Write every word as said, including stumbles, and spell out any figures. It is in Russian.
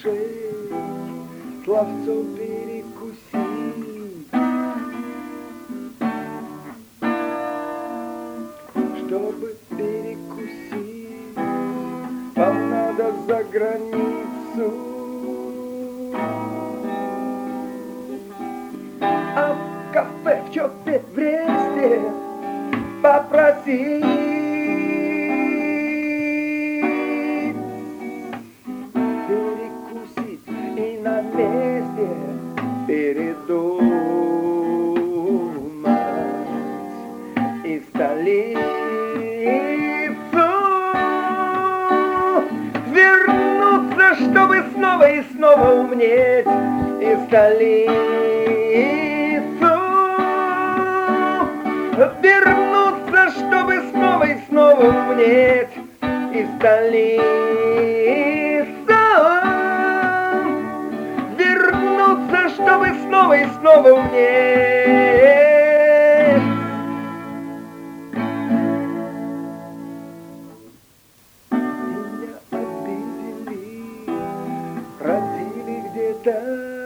покушать, словцом перекусить. Чтобы перекусить, вам надо за границу. А в кафе в Чопе в Бресте попросить перекусить и на месте передумать и столицу вернуться, чтобы снова и снова умнеть и столицу вернуться, чтобы снова и снова умнеть и столицу вернуться, чтобы снова и снова умнеть. Меня обидели, родили где-то